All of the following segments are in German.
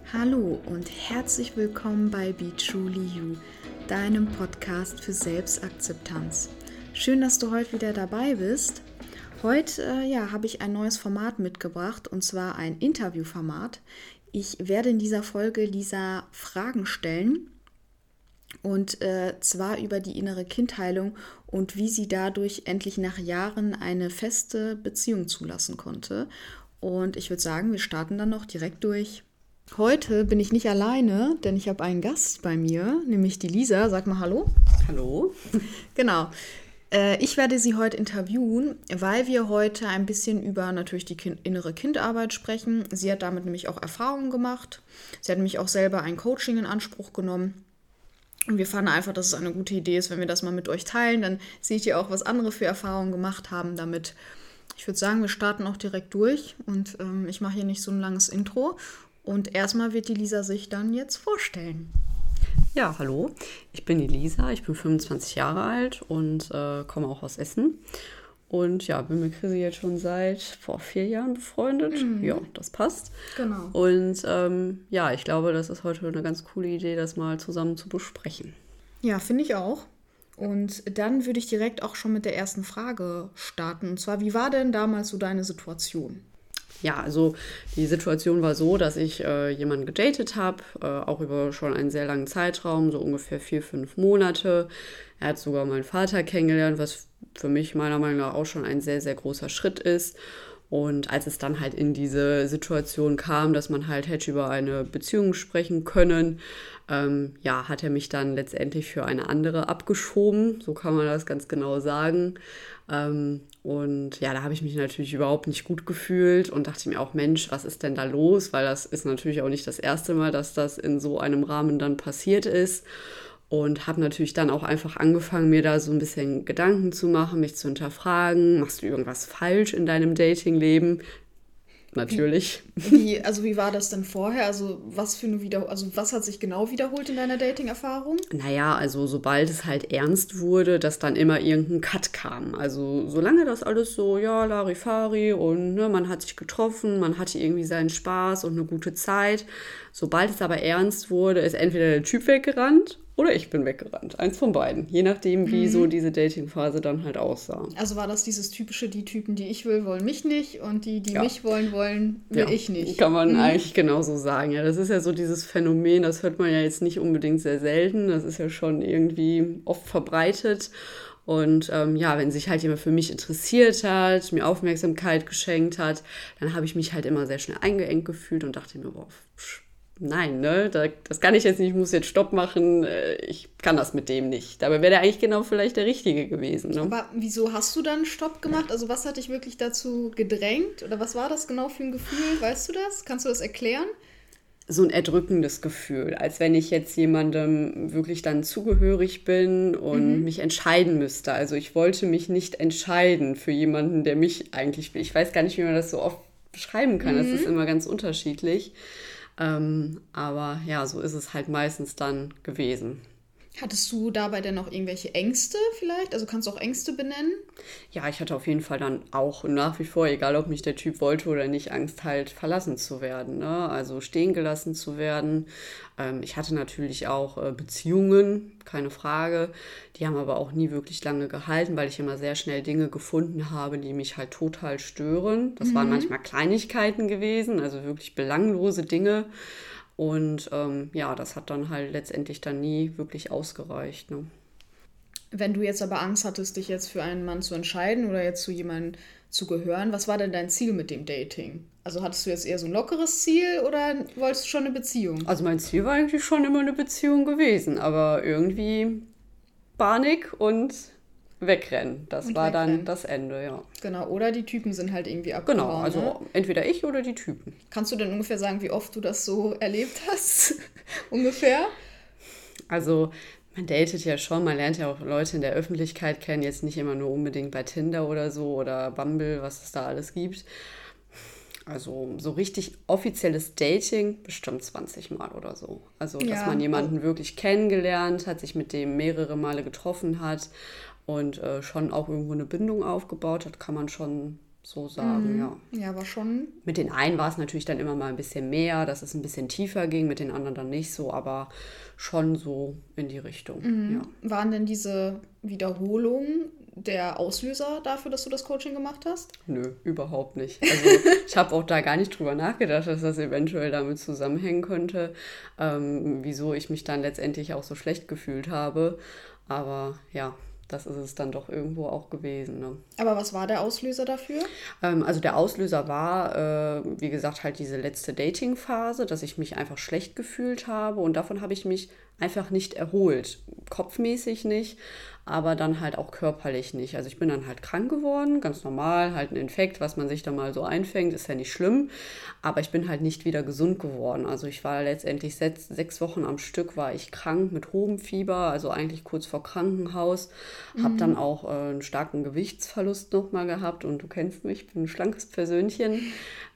Hallo und herzlich willkommen bei Be Truly You, deinem Podcast für Selbstakzeptanz. Schön, dass du heute wieder dabei bist. Heute habe ich ein neues Format mitgebracht, und zwar ein Interviewformat. Ich werde in dieser Folge Lisa Fragen stellen, und zwar über die innere Kindheilung und wie sie dadurch endlich nach Jahren eine feste Beziehung zulassen konnte. Und ich würde sagen, wir starten dann noch direkt durch. Heute bin ich nicht alleine, denn ich habe einen Gast bei mir, nämlich die Lisa. Sag mal Hallo. Hallo. Genau. Ich werde sie heute interviewen, weil wir heute ein bisschen über natürlich die innere Kindarbeit sprechen. Sie hat damit nämlich auch Erfahrungen gemacht. Sie hat nämlich auch selber ein Coaching in Anspruch genommen. Und wir fanden einfach, dass es eine gute Idee ist, wenn wir das mal mit euch teilen. Dann seht ihr auch, was andere für Erfahrungen gemacht haben damit. Ich würde sagen, wir starten auch direkt durch und ich mache hier nicht so ein langes Intro. Und erstmal wird die Lisa sich dann jetzt vorstellen. Ja, hallo, ich bin die Lisa, ich bin 25 Jahre alt und komme auch aus Essen. Und ja, bin mit Chrissy jetzt schon seit vor 4 Jahren befreundet. Ja, das passt. Genau. Und ich glaube, das ist heute eine ganz coole Idee, das mal zusammen zu besprechen. Ja, finde ich auch. Und dann würde ich direkt auch schon mit der ersten Frage starten. Und zwar, wie war denn damals so deine Situation? Ja, also die Situation war so, dass ich jemanden gedatet habe, auch über schon einen sehr langen Zeitraum, so ungefähr 4-5 Monate. Er hat sogar meinen Vater kennengelernt, was für mich meiner Meinung nach auch schon ein sehr, sehr großer Schritt ist. Und als es dann halt in diese Situation kam, dass man halt hätte über eine Beziehung sprechen können, hat er mich dann letztendlich für eine andere abgeschoben. So kann man das ganz genau sagen. Und ja, da habe ich mich natürlich überhaupt nicht gut gefühlt und dachte mir auch, Mensch, was ist denn da los? Weil das ist natürlich auch nicht das erste Mal, dass das in so einem Rahmen dann passiert ist. Und habe natürlich dann auch einfach angefangen, mir da so ein bisschen Gedanken zu machen, mich zu hinterfragen. Machst du irgendwas falsch in deinem Datingleben? Natürlich. Wie war das denn vorher? Also was hat sich genau wiederholt in deiner Dating-Erfahrung? Naja, also sobald es halt ernst wurde, dass dann immer irgendein Cut kam. Also solange das alles so, ja, Larifari und man hat sich getroffen, man hatte irgendwie seinen Spaß und eine gute Zeit. Sobald es aber ernst wurde, ist entweder der Typ weggerannt oder ich bin weggerannt. Eins von beiden. Je nachdem, wie so diese Dating-Phase dann halt aussah. Also war das dieses typische, die Typen, die ich will, wollen mich nicht und die ja. mich wollen, will ich nicht. Kann man eigentlich genauso sagen. Ja, das ist ja so dieses Phänomen, das hört man ja jetzt nicht unbedingt sehr selten. Das ist ja schon irgendwie oft verbreitet. Und wenn sich halt jemand für mich interessiert hat, mir Aufmerksamkeit geschenkt hat, dann habe ich mich halt immer sehr schnell eingeengt gefühlt und dachte mir, boah, nein, ne, das kann ich jetzt nicht, ich muss jetzt Stopp machen, ich kann das mit dem nicht. Dabei wäre der eigentlich genau vielleicht der Richtige gewesen. Ne? Aber wieso hast du dann Stopp gemacht? Also was hat dich wirklich dazu gedrängt? Oder was war das genau für ein Gefühl? Weißt du das? Kannst du das erklären? So ein erdrückendes Gefühl, als wenn ich jetzt jemandem wirklich dann zugehörig bin und mich entscheiden müsste. Also ich wollte mich nicht entscheiden für jemanden, der mich eigentlich will. Ich weiß gar nicht, wie man das so oft beschreiben kann. Das ist immer ganz unterschiedlich. Aber ja, so ist es halt meistens dann gewesen. Hattest du dabei denn noch irgendwelche Ängste vielleicht? Also kannst du auch Ängste benennen? Ja, ich hatte auf jeden Fall dann auch nach wie vor, egal ob mich der Typ wollte oder nicht, Angst halt verlassen zu werden, ne? Also stehen gelassen zu werden. Ich hatte natürlich auch Beziehungen, keine Frage. Die haben aber auch nie wirklich lange gehalten, weil ich immer sehr schnell Dinge gefunden habe, die mich halt total stören. Das waren manchmal Kleinigkeiten gewesen, also wirklich belanglose Dinge. Und das hat dann halt letztendlich dann nie wirklich ausgereicht. Ne? Wenn du jetzt aber Angst hattest, dich jetzt für einen Mann zu entscheiden oder jetzt zu jemandem zu gehören, was war denn dein Ziel mit dem Dating? Also hattest du jetzt eher so ein lockeres Ziel oder wolltest du schon eine Beziehung? Also mein Ziel war eigentlich schon immer eine Beziehung gewesen, aber irgendwie Panik und wegrennen. Das war dann das Ende, ja. Genau, oder die Typen sind halt irgendwie abgehauen. Genau, also entweder ich oder die Typen. Kannst du denn ungefähr sagen, wie oft du das so erlebt hast? Ungefähr? Also man datet ja schon, man lernt ja auch Leute in der Öffentlichkeit kennen, jetzt nicht immer nur unbedingt bei Tinder oder so oder Bumble, was es da alles gibt. Also so richtig offizielles Dating bestimmt 20 Mal oder so. Also dass man jemanden wirklich kennengelernt hat, sich mit dem mehrere Male getroffen hat und schon auch irgendwo eine Bindung aufgebaut hat, kann man schon so sagen, ja. Ja, aber schon. Mit den einen war es natürlich dann immer mal ein bisschen mehr, dass es ein bisschen tiefer ging, mit den anderen dann nicht so, aber schon so in die Richtung, ja. Waren denn diese Wiederholungen der Auslöser dafür, dass du das Coaching gemacht hast? Nö, überhaupt nicht. Also ich habe auch da gar nicht drüber nachgedacht, dass das eventuell damit zusammenhängen könnte, wieso ich mich dann letztendlich auch so schlecht gefühlt habe. Aber ja, das ist es dann doch irgendwo auch gewesen. Ne? Aber was war der Auslöser dafür? Also der Auslöser war, wie gesagt, halt diese letzte Dating-Phase, dass ich mich einfach schlecht gefühlt habe und davon habe ich mich einfach nicht erholt. Kopfmäßig nicht, aber dann halt auch körperlich nicht. Also ich bin dann halt krank geworden, ganz normal, halt ein Infekt, was man sich da mal so einfängt, ist ja nicht schlimm, aber ich bin halt nicht wieder gesund geworden. Also ich war letztendlich 6 Wochen am Stück, war ich krank mit hohem Fieber, also eigentlich kurz vor Krankenhaus, habe dann auch einen starken Gewichtsverlust nochmal gehabt und du kennst mich, ich bin ein schlankes Persönchen.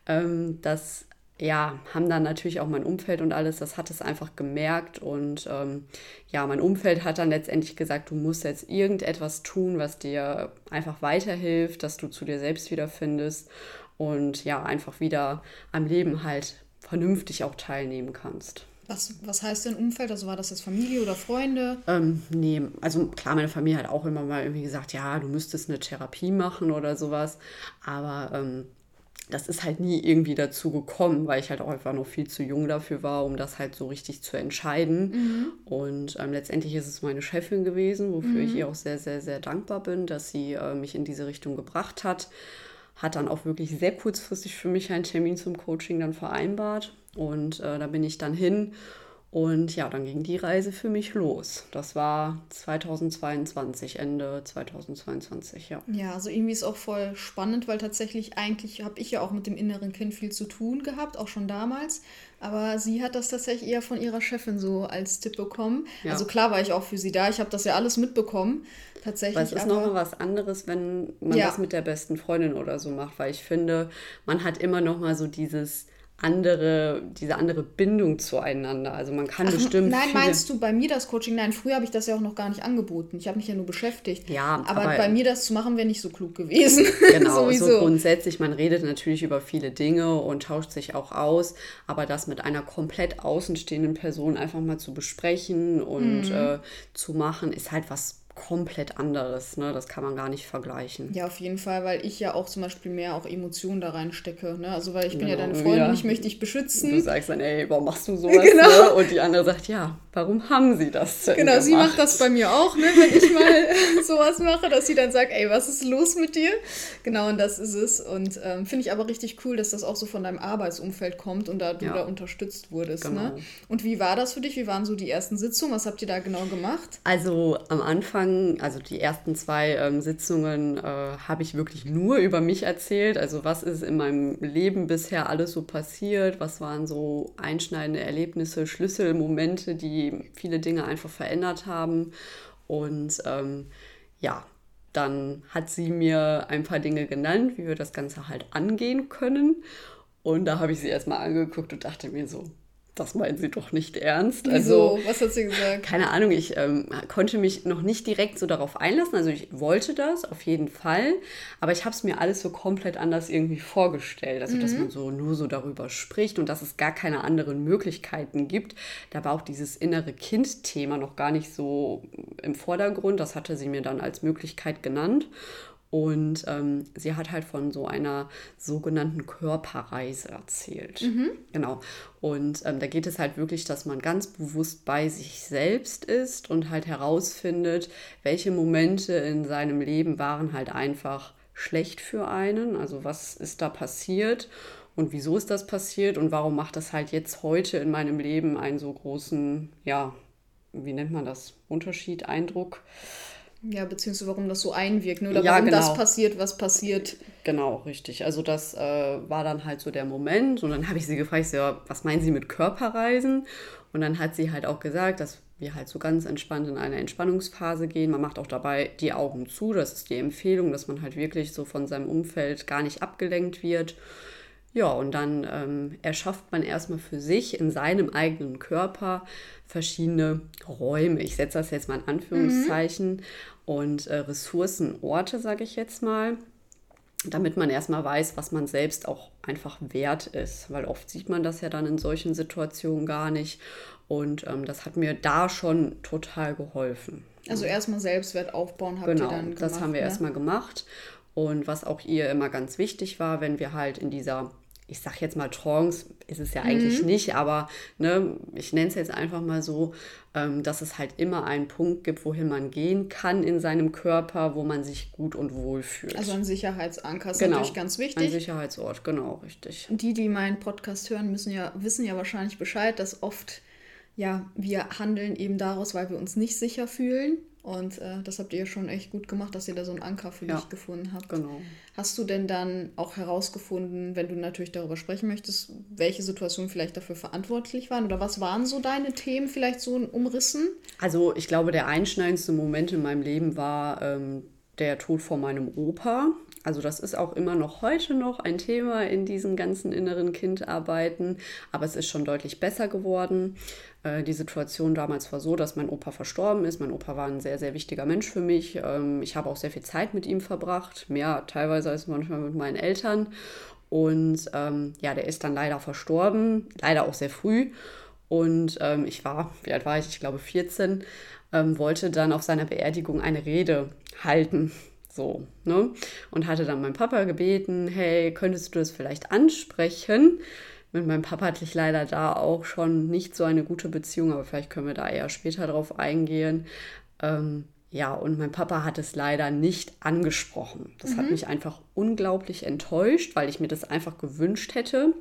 Das haben dann natürlich auch mein Umfeld und alles, das hat es einfach gemerkt und mein Umfeld hat dann letztendlich gesagt, du musst jetzt irgendetwas tun, was dir einfach weiterhilft, dass du zu dir selbst wiederfindest und ja, einfach wieder am Leben halt vernünftig auch teilnehmen kannst. Was heißt denn Umfeld? Also war das jetzt Familie oder Freunde? Nee, also klar, meine Familie hat auch immer mal irgendwie gesagt, ja, du müsstest eine Therapie machen oder sowas, aber das ist halt nie irgendwie dazu gekommen, weil ich halt auch einfach noch viel zu jung dafür war, um das halt so richtig zu entscheiden. Und letztendlich ist es meine Chefin gewesen, wofür ich ihr auch sehr, sehr, sehr dankbar bin, dass sie mich in diese Richtung gebracht hat. Hat dann auch wirklich sehr kurzfristig für mich einen Termin zum Coaching dann vereinbart. Und da bin ich dann hin. Und ja, dann ging die Reise für mich los. Das war 2022, Ende 2022, ja. Ja, also irgendwie ist auch voll spannend, weil tatsächlich eigentlich habe ich ja auch mit dem inneren Kind viel zu tun gehabt, auch schon damals. Aber sie hat das tatsächlich eher von ihrer Chefin so als Tipp bekommen. Ja. Also klar war ich auch für sie da, ich habe das ja alles mitbekommen. Tatsächlich. Aber es ist nochmal was anderes, wenn man das mit der besten Freundin oder so macht, weil ich finde, man hat immer nochmal so diese andere Bindung zueinander. Also man kann bestimmt. Nein, meinst du bei mir das Coaching? Nein, früher habe ich das ja auch noch gar nicht angeboten. Ich habe mich ja nur beschäftigt. Ja, aber bei mir das zu machen, wäre nicht so klug gewesen. Genau, so grundsätzlich, man redet natürlich über viele Dinge und tauscht sich auch aus, aber das mit einer komplett außenstehenden Person einfach mal zu besprechen und zu machen, ist halt was komplett anderes, ne? Das kann man gar nicht vergleichen. Ja, auf jeden Fall, weil ich ja auch zum Beispiel mehr auch Emotionen da reinstecke, ne? Also weil ich bin ja deine Freundin und ich möchte dich beschützen. Du sagst dann, ey, warum machst du sowas? Genau. Ne? Und die andere sagt, ja, warum haben sie das denn gemacht? Sie macht das bei mir auch, ne? Wenn ich mal sowas mache, dass sie dann sagt, ey, was ist los mit dir? Genau, und das ist es. Und finde ich aber richtig cool, dass das auch so von deinem Arbeitsumfeld kommt und du da unterstützt wurdest, genau. Ne? Und wie war das für dich? Wie waren so die ersten Sitzungen? Was habt ihr da genau gemacht? Also am Anfang, also die ersten 2 Sitzungen habe ich wirklich nur über mich erzählt. Also was ist in meinem Leben bisher alles so passiert? Was waren so einschneidende Erlebnisse, Schlüsselmomente, die viele Dinge einfach verändert haben? Und dann hat sie mir ein paar Dinge genannt, wie wir das Ganze halt angehen können. Und da habe ich sie erstmal angeguckt und dachte mir so, das meinen sie doch nicht ernst. Wieso? Also, was hat sie gesagt? Keine Ahnung, ich konnte mich noch nicht direkt so darauf einlassen. Also ich wollte das auf jeden Fall, aber ich habe es mir alles so komplett anders irgendwie vorgestellt. Also dass man nur so darüber spricht und dass es gar keine anderen Möglichkeiten gibt. Da war auch dieses innere Kind-Thema noch gar nicht so im Vordergrund. Das hatte sie mir dann als Möglichkeit genannt. Und sie hat halt von so einer sogenannten Körperreise erzählt. Genau. Und da geht es halt wirklich, dass man ganz bewusst bei sich selbst ist und halt herausfindet, welche Momente in seinem Leben waren halt einfach schlecht für einen. Also was ist da passiert und wieso ist das passiert und warum macht das halt jetzt heute in meinem Leben einen so großen, wie nennt man das, Unterschied, Eindruck? Ja, beziehungsweise warum das so einwirkt, ne? Oder warum das passiert, was passiert. Genau, richtig. Also das war dann halt so der Moment. Und dann habe ich sie gefragt, was meinen Sie mit Körperreisen? Und dann hat sie halt auch gesagt, dass wir halt so ganz entspannt in eine Entspannungsphase gehen. Man macht auch dabei die Augen zu. Das ist die Empfehlung, dass man halt wirklich so von seinem Umfeld gar nicht abgelenkt wird. Ja, und dann erschafft man erstmal für sich in seinem eigenen Körper verschiedene Räume. Ich setze das jetzt mal in Anführungszeichen. Und Ressourcenorte, sage ich jetzt mal. damit man erstmal weiß, was man selbst auch einfach wert ist. Weil oft sieht man das ja dann in solchen Situationen gar nicht. Und das hat mir da schon total geholfen. Also erstmal Selbstwert aufbauen habt ihr dann gemacht. Genau, das haben wir erstmal gemacht. Und was auch ihr immer ganz wichtig war, wenn wir halt in dieser, ich sag jetzt mal Trance, ist es ja eigentlich nicht, aber ne, ich nenne es jetzt einfach mal so, dass es halt immer einen Punkt gibt, wohin man gehen kann in seinem Körper, wo man sich gut und wohl fühlt. Also ein Sicherheitsanker ist natürlich ganz wichtig. Ein Sicherheitsort, genau, richtig. Die meinen Podcast hören, wissen ja wahrscheinlich Bescheid, dass oft, ja, wir handeln eben daraus, weil wir uns nicht sicher fühlen. Und das habt ihr schon echt gut gemacht, dass ihr da so einen Anker für dich gefunden habt. Genau. Hast du denn dann auch herausgefunden, wenn du natürlich darüber sprechen möchtest, welche Situationen vielleicht dafür verantwortlich waren? Oder was waren so deine Themen vielleicht so umrissen? Also ich glaube, der einschneidendste Moment in meinem Leben war der Tod von meinem Opa. Also das ist auch immer noch heute noch ein Thema in diesen ganzen inneren Kindarbeiten, aber es ist schon deutlich besser geworden. Die Situation damals war so, dass mein Opa verstorben ist. Mein Opa war ein sehr, sehr wichtiger Mensch für mich. Ich habe auch sehr viel Zeit mit ihm verbracht, mehr teilweise als manchmal mit meinen Eltern. Und der ist dann leider verstorben, leider auch sehr früh. Und wie alt war ich? Ich glaube 14, wollte dann auf seiner Beerdigung eine Rede halten. So, ne? Und hatte dann meinen Papa gebeten, hey, könntest du das vielleicht ansprechen? Mit meinem Papa hatte ich leider da auch schon nicht so eine gute Beziehung, aber vielleicht können wir da eher später drauf eingehen. Und mein Papa hat es leider nicht angesprochen. Das hat mich einfach unglaublich enttäuscht, weil ich mir das einfach gewünscht hätte.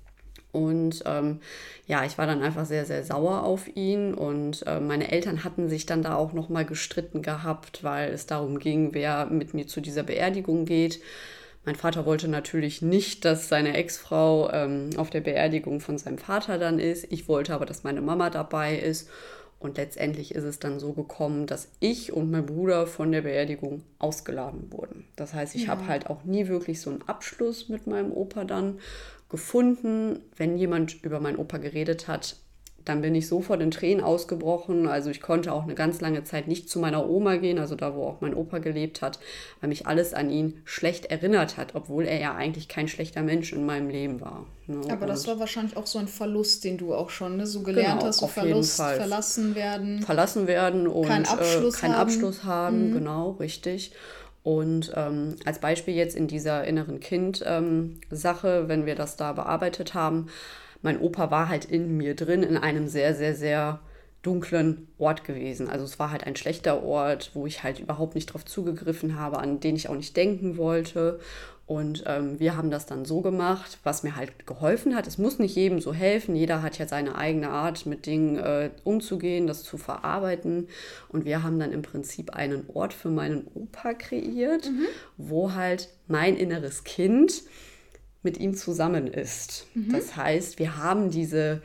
Und ich war dann einfach sehr, sehr sauer auf ihn. Und meine Eltern hatten sich dann da auch nochmal gestritten gehabt, weil es darum ging, wer mit mir zu dieser Beerdigung geht. Mein Vater wollte natürlich nicht, dass seine Ex-Frau auf der Beerdigung von seinem Vater dann ist. Ich wollte aber, dass meine Mama dabei ist. Und letztendlich ist es dann so gekommen, dass ich und mein Bruder von der Beerdigung ausgeladen wurden. Das heißt, ich habe halt auch nie wirklich so einen Abschluss mit meinem Opa dann gefunden. Wenn jemand über meinen Opa geredet hat, dann bin ich sofort in Tränen ausgebrochen. Also ich konnte auch eine ganz lange Zeit nicht zu meiner Oma gehen, also da, wo auch mein Opa gelebt hat, weil mich alles an ihn schlecht erinnert hat, obwohl er ja eigentlich kein schlechter Mensch in meinem Leben war. Ne? Aber das war wahrscheinlich auch so ein Verlust, den du auch schon so gelernt hast, so Verlust, verlassen werden und keinen Abschluss haben. Genau, richtig. Und als Beispiel jetzt in dieser inneren Kind-Sache, wenn wir das da bearbeitet haben, mein Opa war halt in mir drin in einem sehr, sehr, sehr dunklen Ort gewesen. Also es war halt ein schlechter Ort, wo ich halt überhaupt nicht drauf zugegriffen habe, an den ich auch nicht denken wollte. Und wir haben das dann so gemacht, was mir halt geholfen hat. Es muss nicht jedem so helfen. Jeder hat ja seine eigene Art, mit Dingen umzugehen, das zu verarbeiten. Und wir haben dann im Prinzip einen Ort für meinen Opa kreiert, wo halt mein inneres Kind mit ihm zusammen ist. Das heißt, wir haben diese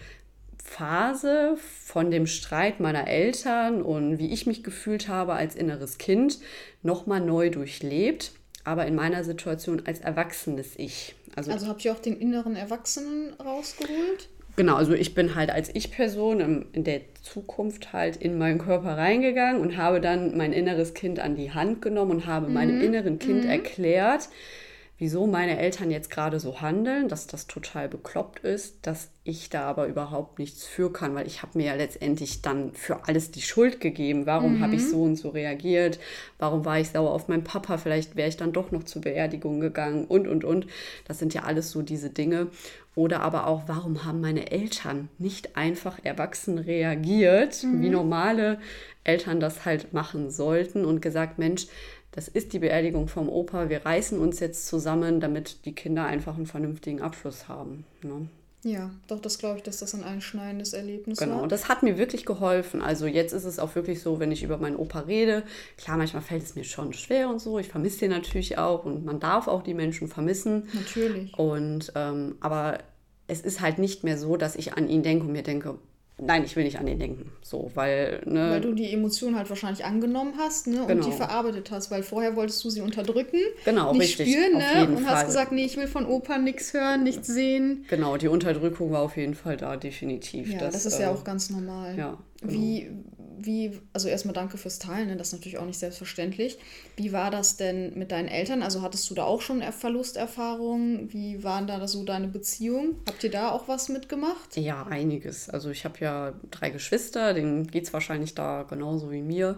Phase von dem Streit meiner Eltern und wie ich mich gefühlt habe als inneres Kind nochmal neu durchlebt, aber in meiner Situation als erwachsenes Ich. Also habt ihr auch den inneren Erwachsenen rausgeholt? Genau, also ich bin halt als Ich-Person in der Zukunft halt in meinen Körper reingegangen und habe dann mein inneres Kind an die Hand genommen und habe meinem inneren Kind erklärt, wieso meine Eltern jetzt gerade so handeln, dass das total bekloppt ist, dass ich da aber überhaupt nichts für kann, weil ich habe mir ja letztendlich dann für alles die Schuld gegeben. Warum habe ich so und so reagiert? Warum war ich sauer auf meinen Papa? Vielleicht wäre ich dann doch noch zur Beerdigung gegangen und. Das sind ja alles so diese Dinge. Oder aber auch, warum haben meine Eltern nicht einfach erwachsen reagiert, wie normale Eltern das halt machen sollten und gesagt, Mensch, das ist die Beerdigung vom Opa, wir reißen uns jetzt zusammen, damit die Kinder einfach einen vernünftigen Abschluss haben. Ne? Ja, doch, das glaube ich, dass das ein einschneidendes Erlebnis war. Genau, das hat mir wirklich geholfen. Also jetzt ist es auch wirklich so, wenn ich über meinen Opa rede, klar, manchmal fällt es mir schon schwer und so, ich vermisse den natürlich auch und man darf auch die Menschen vermissen. Natürlich. Und aber es ist halt nicht mehr so, dass ich an ihn denke und mir denke, nein, ich will nicht an den denken. So, weil du die Emotion halt wahrscheinlich angenommen hast, ne, und die verarbeitet hast, weil vorher wolltest du sie unterdrücken, nicht spüren, ne, und hast gesagt, nee, ich will von Opa nichts hören, nichts sehen. Genau, die Unterdrückung war auf jeden Fall da, definitiv. Ja, das ist ja auch ganz normal. Ja, genau. also erstmal danke fürs Teilen, ne? Das ist natürlich auch nicht selbstverständlich. Wie war das denn mit deinen Eltern? Also hattest du da auch schon Verlusterfahrungen? Wie waren da so deine Beziehungen? Habt ihr da auch was mitgemacht? Ja, einiges. Also ich habe ja 3 Geschwister, denen geht es wahrscheinlich da genauso wie mir.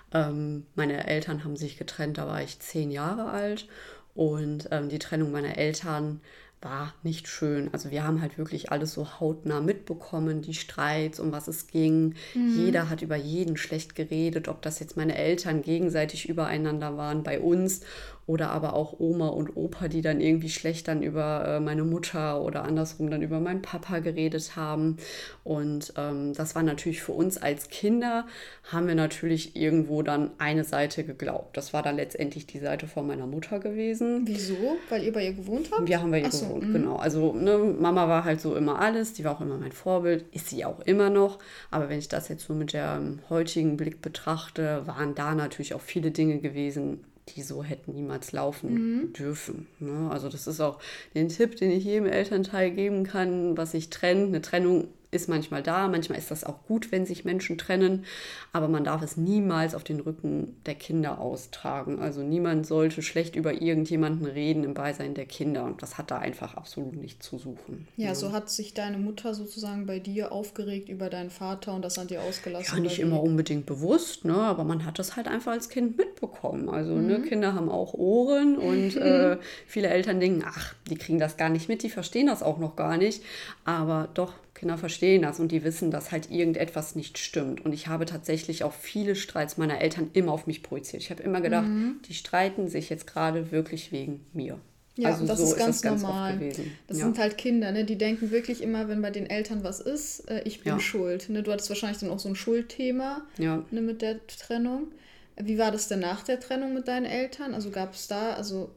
Meine Eltern haben sich getrennt, da war ich 10 Jahre alt und die Trennung meiner Eltern war nicht schön. Also wir haben halt wirklich alles so hautnah mitbekommen, die Streits, um was es ging. Jeder hat über jeden schlecht geredet, ob das jetzt meine Eltern gegenseitig übereinander waren bei uns oder aber auch Oma und Opa, die dann irgendwie schlecht dann über meine Mutter oder andersrum dann über meinen Papa geredet haben. Und das war natürlich für uns als Kinder, haben wir natürlich irgendwo dann eine Seite geglaubt. Das war dann letztendlich die Seite von meiner Mutter gewesen. Wieso? Weil ihr bei ihr gewohnt habt? Wir haben bei ihr gewohnt, genau. Also ne, Mama war halt so immer alles, die war auch immer mein Vorbild, ist sie auch immer noch. Aber wenn ich das jetzt so mit dem heutigen Blick betrachte, waren da natürlich auch viele Dinge gewesen, die so hätten niemals laufen dürfen. Ne? Also das ist auch den Tipp, den ich jedem Elternteil geben kann, was sich trennt. Eine Trennung ist manchmal da, manchmal ist das auch gut, wenn sich Menschen trennen, aber man darf es niemals auf den Rücken der Kinder austragen. Also niemand sollte schlecht über irgendjemanden reden im Beisein der Kinder und das hat da einfach absolut nichts zu suchen. Ja, so hat sich deine Mutter sozusagen bei dir aufgeregt über deinen Vater und das an dir ausgelassen? Ja, nicht immer unbedingt bewusst, ne? Aber man hat das halt einfach als Kind mitbekommen. Also ne, Kinder haben auch Ohren und viele Eltern denken, ach, die kriegen das gar nicht mit, die verstehen das auch noch gar nicht. Aber doch, Kinder verstehen das und die wissen, dass halt irgendetwas nicht stimmt. Und ich habe tatsächlich auch viele Streits meiner Eltern immer auf mich projiziert. Ich habe immer gedacht, die streiten sich jetzt gerade wirklich wegen mir. Ja, also das so ist ganz das normal. oft gewesen. Das Ja. sind halt Kinder, ne? Die denken wirklich immer, wenn bei den Eltern was ist, ich bin schuld. Ne? Du hattest wahrscheinlich dann auch so ein Schuldthema, Ja. ne, mit der Trennung. Wie war das denn nach der Trennung mit deinen Eltern? Also gab es da,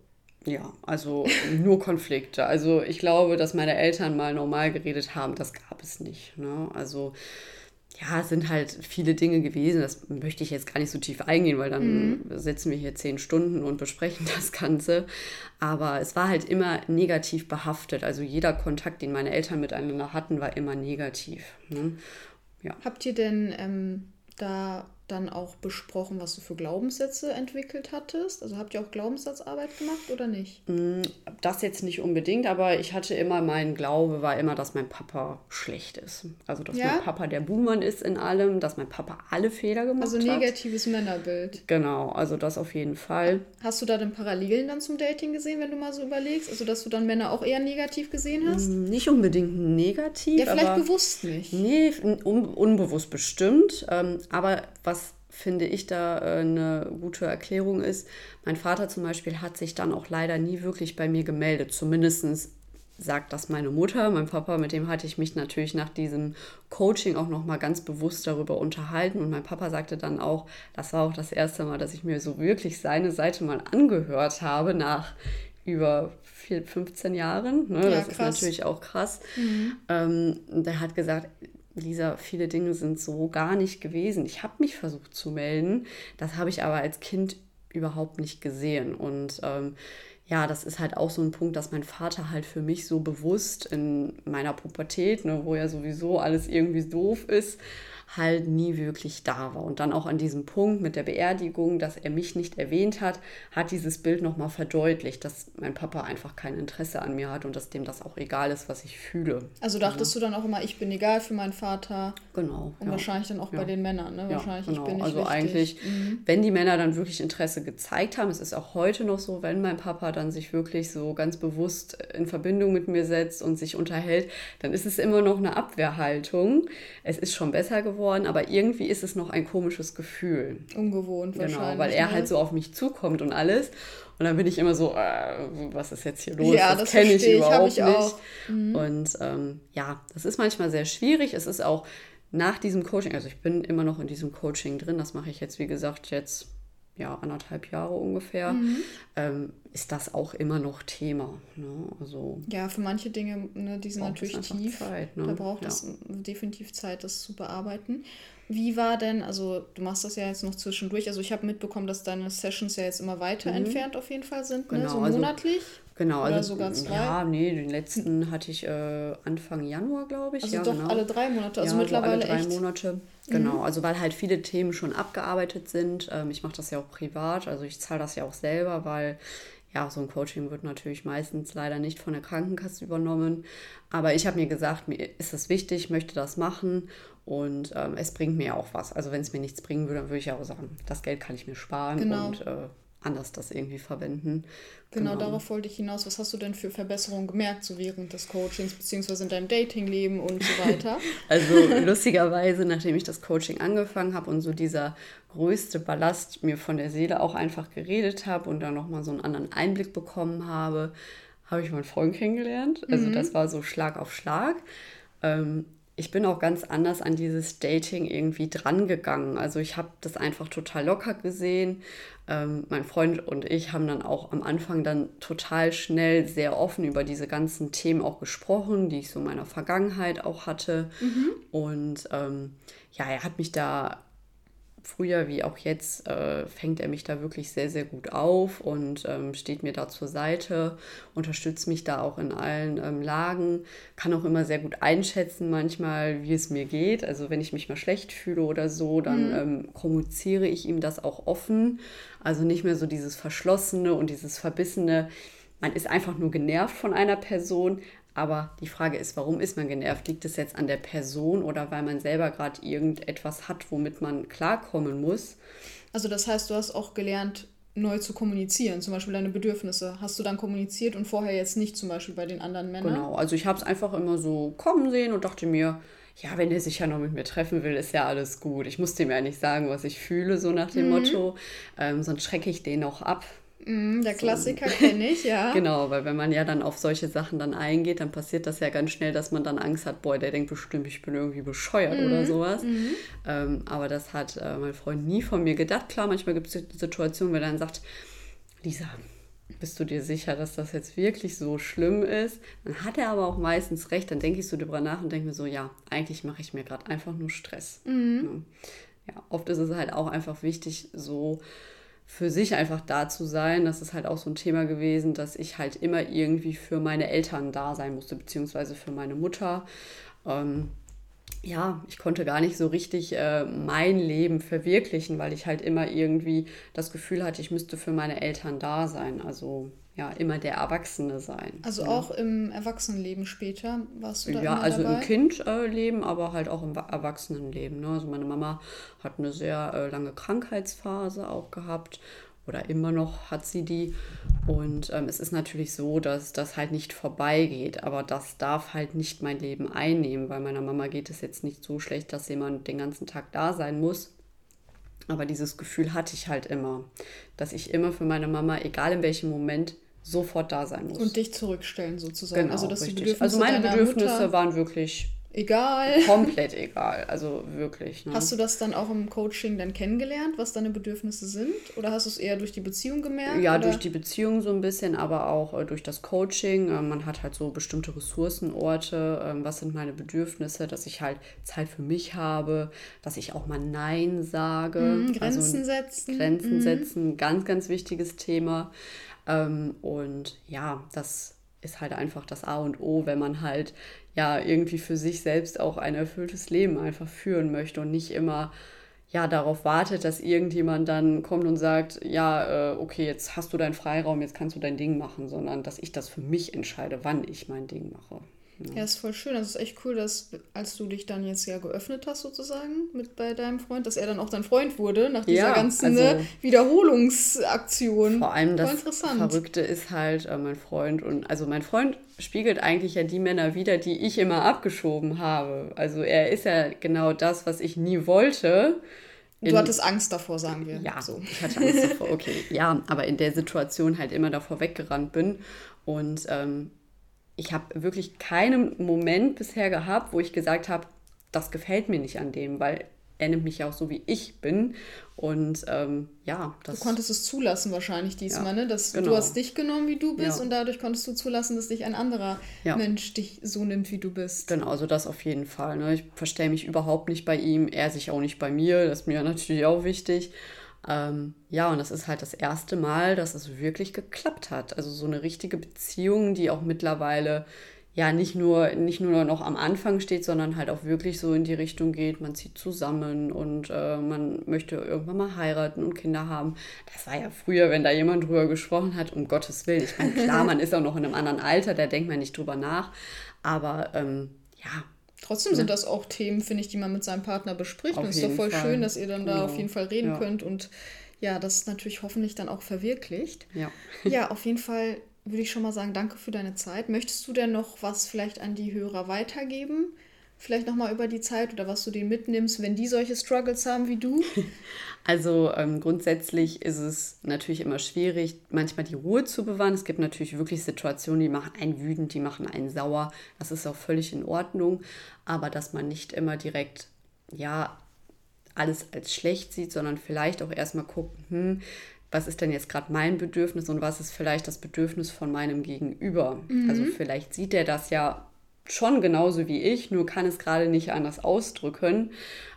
Ja, also nur Konflikte. Also ich glaube, dass meine Eltern mal normal geredet haben, das gab es nicht. Ne? Also ja, es sind halt viele Dinge gewesen, das möchte ich jetzt gar nicht so tief eingehen, weil dann sitzen wir hier 10 Stunden und besprechen das Ganze. Aber es war halt immer negativ behaftet. Also jeder Kontakt, den meine Eltern miteinander hatten, war immer negativ. Ne? Ja. habt ihr denn da dann auch besprochen, was du für Glaubenssätze entwickelt hattest? Also habt ihr auch Glaubenssatzarbeit gemacht oder nicht? Das jetzt nicht unbedingt, aber ich hatte immer, mein Glaube war immer, dass mein Papa schlecht ist. Also, dass Ja? mein Papa der Buhmann ist in allem, dass mein Papa alle Fehler gemacht Also hat. negatives Männerbild. Genau, also das auf jeden Fall. Hast du da denn Parallelen dann zum Dating gesehen, wenn du mal so überlegst? Also dass du dann Männer auch eher negativ gesehen hast? Nicht unbedingt negativ, Ja, vielleicht aber bewusst nicht. nee, unbewusst bestimmt. Aber was finde ich da eine gute Erklärung ist, mein Vater zum Beispiel hat sich dann auch leider nie wirklich bei mir gemeldet. Zumindest sagt das meine Mutter. Mein Papa, mit dem hatte ich mich natürlich nach diesem Coaching auch nochmal ganz bewusst darüber unterhalten. Und mein Papa sagte dann auch, das war auch das erste Mal, dass ich mir so wirklich seine Seite mal angehört habe nach über 15 Jahren. Ne? Ja, Das krass. ist natürlich auch krass. Der hat gesagt, Lisa, viele Dinge sind so gar nicht gewesen. Ich habe mich versucht zu melden, das habe ich aber als Kind überhaupt nicht gesehen. Und ja, das ist halt auch so ein Punkt, dass mein Vater halt für mich so bewusst in meiner Pubertät, ne, wo ja sowieso alles irgendwie doof ist, halt nie wirklich da war. Und dann auch an diesem Punkt mit der Beerdigung, dass er mich nicht erwähnt hat, hat dieses Bild nochmal verdeutlicht, dass mein Papa einfach kein Interesse an mir hat und dass dem das auch egal ist, was ich fühle. Also dachtest du dann auch immer, ich bin egal für meinen Vater. Genau. Und wahrscheinlich dann auch bei den Männern, ne? Wahrscheinlich, genau. ich bin nicht also wichtig. eigentlich, wenn die Männer dann wirklich Interesse gezeigt haben, es ist auch heute noch so, wenn mein Papa dann sich wirklich so ganz bewusst in Verbindung mit mir setzt und sich unterhält, dann ist es immer noch eine Abwehrhaltung. Es ist schon besser geworden, aber irgendwie ist es noch ein komisches Gefühl. Ungewohnt wahrscheinlich. Genau, weil er ne? halt so auf mich zukommt und alles. Und dann bin ich immer so, was ist jetzt hier los? Ja, das kenne ich verstehe ich, hab überhaupt ich nicht. auch. Und ja, das ist manchmal sehr schwierig. Es ist auch nach diesem Coaching, also ich bin immer noch in diesem Coaching drin, das mache ich jetzt, wie gesagt, jetzt ja 1,5 Jahre ungefähr, ist das auch immer noch Thema. Ne? Also, Ja, für manche Dinge, ne, die sind braucht es natürlich einfach tief. Zeit, ne? Da braucht Ja. es definitiv Zeit, das zu bearbeiten. Wie war denn, also du machst das ja jetzt noch zwischendurch, also ich habe mitbekommen, dass deine Sessions ja jetzt immer weiter entfernt auf jeden Fall sind, ne? Genau, So monatlich? Genau, Oder also sogar 2? ja, nee, den letzten hatte ich Anfang Januar, glaube ich. Also Ja, doch genau. alle 3 Monate, also Ja, mittlerweile so alle 3 echt. Monate. Genau, also weil halt viele Themen schon abgearbeitet sind. Ich mache das ja auch privat, also ich zahle das ja auch selber, weil ja, so ein Coaching wird natürlich meistens leider nicht von der Krankenkasse übernommen. Aber ich habe mir gesagt, mir ist es wichtig, ich möchte das machen und es bringt mir auch was. Also wenn es mir nichts bringen würde, dann würde ich ja auch sagen, das Geld kann ich mir sparen Genau. und anders das irgendwie verwenden. Genau, darauf wollte ich hinaus. Was hast du denn für Verbesserungen gemerkt, so während des Coachings, beziehungsweise in deinem Datingleben und so weiter? Also lustigerweise, nachdem ich das Coaching angefangen habe und so dieser größte Ballast mir von der Seele auch einfach geredet habe und dann nochmal so einen anderen Einblick bekommen habe, habe ich meinen Freund kennengelernt. Also das war so Schlag auf Schlag. Ich bin auch ganz anders an dieses Dating irgendwie dran gegangen. Also ich habe das einfach total locker gesehen. Mein Freund und ich haben dann auch am Anfang dann total schnell sehr offen über diese ganzen Themen auch gesprochen, die ich so in meiner Vergangenheit auch hatte. Und ja, er hat mich da früher wie auch jetzt, fängt er mich da wirklich sehr, sehr gut auf und steht mir da zur Seite, unterstützt mich da auch in allen Lagen, kann auch immer sehr gut einschätzen manchmal, wie es mir geht. Also wenn ich mich mal schlecht fühle oder so, dann kommuniziere ich ihm das auch offen. Also nicht mehr so dieses Verschlossene und dieses Verbissene. Man ist einfach nur genervt von einer Person. Aber die Frage ist, warum ist man genervt? Liegt es jetzt an der Person oder weil man selber gerade irgendetwas hat, womit man klarkommen muss? Also das heißt, du hast auch gelernt, neu zu kommunizieren, zum Beispiel deine Bedürfnisse. Hast du dann kommuniziert und vorher jetzt nicht zum Beispiel bei den anderen Männern? Genau, also ich habe es einfach immer so kommen sehen und dachte mir, ja, wenn er sich ja noch mit mir treffen will, ist ja alles gut. Ich musste ihm ja nicht sagen, was ich fühle, so nach dem Motto. Sonst schrecke ich den auch ab. Der Klassiker kenne ich, ja. Genau, weil wenn man ja dann auf solche Sachen dann eingeht, dann passiert das ja ganz schnell, dass man dann Angst hat, boah, der denkt bestimmt, ich bin irgendwie bescheuert oder sowas. Aber das hat mein Freund nie von mir gedacht. Klar, manchmal gibt es Situationen, wo er dann sagt, Lisa, bist du dir sicher, dass das jetzt wirklich so schlimm ist? Dann hat er aber auch meistens recht. Dann denke ich so drüber nach und denke mir so, ja, eigentlich mache ich mir gerade einfach nur Stress. Ja, oft ist es halt auch einfach wichtig, so für sich einfach da zu sein. Das ist halt auch so ein Thema gewesen, dass ich halt immer irgendwie für meine Eltern da sein musste, beziehungsweise für meine Mutter. Ja, ich konnte gar nicht so richtig mein Leben verwirklichen, weil ich halt immer irgendwie das Gefühl hatte, ich müsste für meine Eltern da sein. Also ja, immer der Erwachsene sein. Also auch im Erwachsenenleben später warst du da Ja, immer also dabei? im Kindleben, aber halt auch im Erwachsenenleben. Ne? Also meine Mama hat eine sehr lange Krankheitsphase auch gehabt oder immer noch hat sie die. Und es ist natürlich so, dass das halt nicht vorbeigeht, aber das darf halt nicht mein Leben einnehmen, weil meiner Mama geht es jetzt nicht so schlecht, dass jemand den ganzen Tag da sein muss. Aber dieses Gefühl hatte ich halt immer, dass ich immer für meine Mama, egal in welchem Moment, sofort da sein muss. Und dich zurückstellen sozusagen. Genau, Also dass die richtig. Bedürfnisse Also meine deiner Bedürfnisse Mutter waren wirklich egal. komplett egal. Also wirklich. Ne? Hast du das dann auch im Coaching dann kennengelernt, was deine Bedürfnisse sind? Oder hast du es eher durch die Beziehung gemerkt? Ja, oder? durch die Beziehung so ein bisschen, aber auch durch das Coaching. Man hat halt so bestimmte Ressourcenorte. Was sind meine Bedürfnisse? Dass ich halt Zeit für mich habe, dass ich auch mal Nein sage. Grenzen setzen. Grenzen setzen, ganz, ganz wichtiges Thema. Und ja, das ist halt einfach das A und O, wenn man halt ja irgendwie für sich selbst auch ein erfülltes Leben einfach führen möchte und nicht immer ja darauf wartet, dass irgendjemand dann kommt und sagt, ja, okay, jetzt hast du deinen Freiraum, jetzt kannst du dein Ding machen, sondern dass ich das für mich entscheide, wann ich mein Ding mache. Ja, ist voll schön. Das ist echt cool, dass als du dich dann jetzt ja geöffnet hast sozusagen mit bei deinem Freund, dass er dann auch dein Freund wurde nach dieser ganzen Wiederholungsaktion. Vor allem voll das interessant. Verrückte ist halt mein Freund und also mein Freund spiegelt eigentlich ja die Männer wider, die ich immer abgeschoben habe. Also er ist ja genau das, was ich nie wollte. Du hattest Angst davor, sagen wir. Ja, so. ich hatte Angst davor, okay. Ja, aber in der Situation halt immer davor weggerannt bin und ich habe wirklich keinen Moment bisher gehabt, wo ich gesagt habe, das gefällt mir nicht an dem, weil er nimmt mich ja auch so, wie ich bin. Und Du konntest es zulassen wahrscheinlich diesmal, ne? Genau. Du hast dich genommen, wie du bist, und dadurch konntest du zulassen, dass dich ein anderer Mensch dich so nimmt, wie du bist. Genau, also das auf jeden Fall. Ne? Ich verstelle mich überhaupt nicht bei ihm, er sich auch nicht bei mir. Das ist mir natürlich auch wichtig. Und das ist halt das erste Mal, dass es wirklich geklappt hat. Also so eine richtige Beziehung, die auch mittlerweile nicht nur noch am Anfang steht, sondern halt auch wirklich so in die Richtung geht, man zieht zusammen und man möchte irgendwann mal heiraten und Kinder haben. Das war ja früher, wenn da jemand drüber gesprochen hat, um Gottes Willen. Ich meine, klar, man ist auch noch in einem anderen Alter, da denkt man nicht drüber nach. Aber Trotzdem sind das auch Themen, finde ich, die man mit seinem Partner bespricht. Und es ist doch voll schön, dass ihr dann da auf jeden Fall reden könnt und das natürlich hoffentlich dann auch verwirklicht. Ja, auf jeden Fall würde ich schon mal sagen, danke für deine Zeit. Möchtest du denn noch was vielleicht an die Hörer weitergeben? Vielleicht nochmal über die Zeit oder was du denen mitnimmst, wenn die solche Struggles haben wie du? Also grundsätzlich ist es natürlich immer schwierig, manchmal die Ruhe zu bewahren. Es gibt natürlich wirklich Situationen, die machen einen wütend, die machen einen sauer. Das ist auch völlig in Ordnung. Aber dass man nicht immer direkt, alles als schlecht sieht, sondern vielleicht auch erstmal gucken, was ist denn jetzt gerade mein Bedürfnis und was ist vielleicht das Bedürfnis von meinem Gegenüber. Also vielleicht sieht er das ja schon genauso wie ich, nur kann es gerade nicht anders ausdrücken.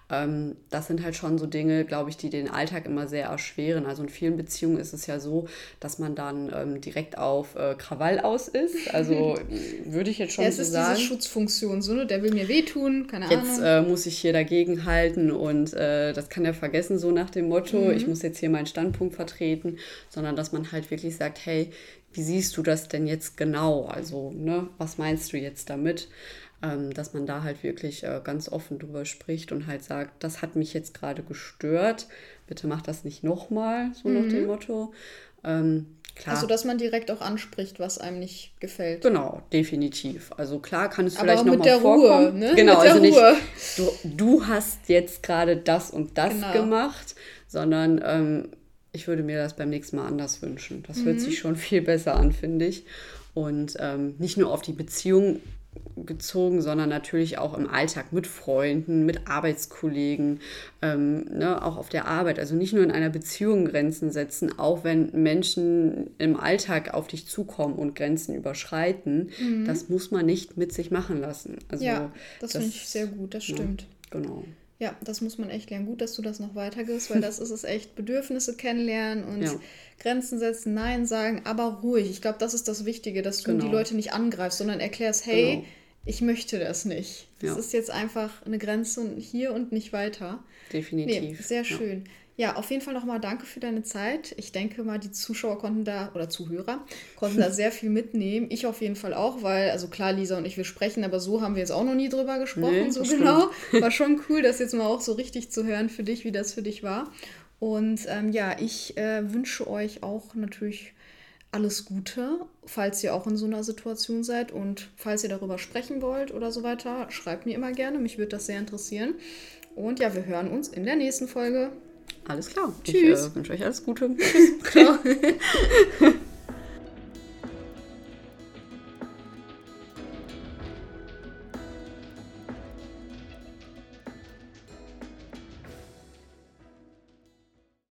Das sind halt schon so Dinge, glaube ich, die den Alltag immer sehr erschweren. Also in vielen Beziehungen ist es ja so, dass man dann direkt auf Krawall aus ist. Also würde ich jetzt schon so sagen. Es ist diese Schutzfunktion, so, ne? Der will mir wehtun, keine Ahnung. Jetzt muss ich hier dagegen halten und das kann er vergessen, so nach dem Motto, ich muss jetzt hier meinen Standpunkt vertreten, sondern dass man halt wirklich sagt, hey, wie siehst du das denn jetzt genau? Also, ne, was meinst du jetzt damit? Dass man da halt wirklich ganz offen drüber spricht und halt sagt, das hat mich jetzt gerade gestört, bitte mach das nicht nochmal, so nach dem Motto. Klar. Also, dass man direkt auch anspricht, was einem nicht gefällt. Genau, definitiv. Also klar kann es vielleicht vorkommen. nochmal vorkommen. Ruhe, ne? Genau, mit der also Ruhe. nicht, du hast jetzt gerade das und das gemacht, sondern ich würde mir das beim nächsten Mal anders wünschen. Das hört sich schon viel besser an, finde ich. Und nicht nur auf die Beziehung gezogen, sondern natürlich auch im Alltag mit Freunden, mit Arbeitskollegen, auch auf der Arbeit. Also nicht nur in einer Beziehung Grenzen setzen, auch wenn Menschen im Alltag auf dich zukommen und Grenzen überschreiten. Das muss man nicht mit sich machen lassen. Also, das finde ich sehr gut, das stimmt. Genau. Ja, das muss man echt lernen. Gut, dass du das noch weitergibst, weil das ist es echt. Bedürfnisse kennenlernen und Grenzen setzen, Nein sagen, aber ruhig. Ich glaube, das ist das Wichtige, dass du die Leute nicht angreifst, sondern erklärst, hey, ich möchte das nicht. Das ist jetzt einfach eine Grenze und hier und nicht weiter. Definitiv. Sehr schön. Ja, auf jeden Fall nochmal danke für deine Zeit. Ich denke mal, die Zuschauer konnten da sehr viel mitnehmen. Ich auf jeden Fall auch, weil, also klar, Lisa und ich, wir sprechen, aber so haben wir jetzt auch noch nie drüber gesprochen, so genau. War schon cool, das jetzt mal auch so richtig zu hören für dich, wie das für dich war. Und ich wünsche euch auch natürlich alles Gute, falls ihr auch in so einer Situation seid und falls ihr darüber sprechen wollt oder so weiter, schreibt mir immer gerne, mich würde das sehr interessieren. Und ja, wir hören uns in der nächsten Folge. Alles klar. Tschüss. Ich wünsche euch alles Gute. Tschüss. Ciao.